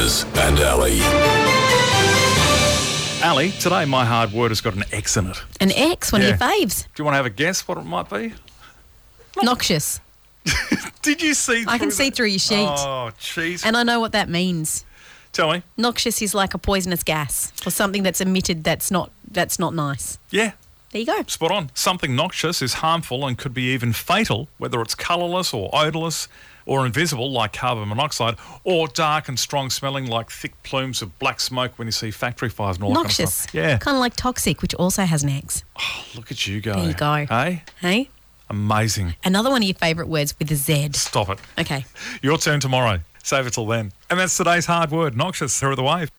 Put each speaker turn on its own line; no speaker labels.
Waters and Ali.
Ali, today my hard word has got an X in it.
An X, one of your
Yeah.
faves.
Do you want to have a guess what it might be?
Noxious.
Did you see
I can
through
see
that?
through your sheet.
Oh, jeez.
And I know what that means.
Tell me.
Noxious is like a poisonous gas or something that's emitted that's not nice.
Yeah,
There you go.
spot on. Something noxious is harmful and could be even fatal, whether it's colourless or odourless or invisible like carbon monoxide, or dark and strong smelling like thick plumes of black smoke when you see factory fires and all that kind of
Noxious.
stuff. Yeah.
Kind of like toxic, which also has an X.
Look at you go.
There you go.
Hey?
Hey?
Amazing.
Another one of your favourite words with a Z.
Stop it.
Okay.
Your turn tomorrow. Save it till then. And that's today's hard word, noxious. Here are the wave.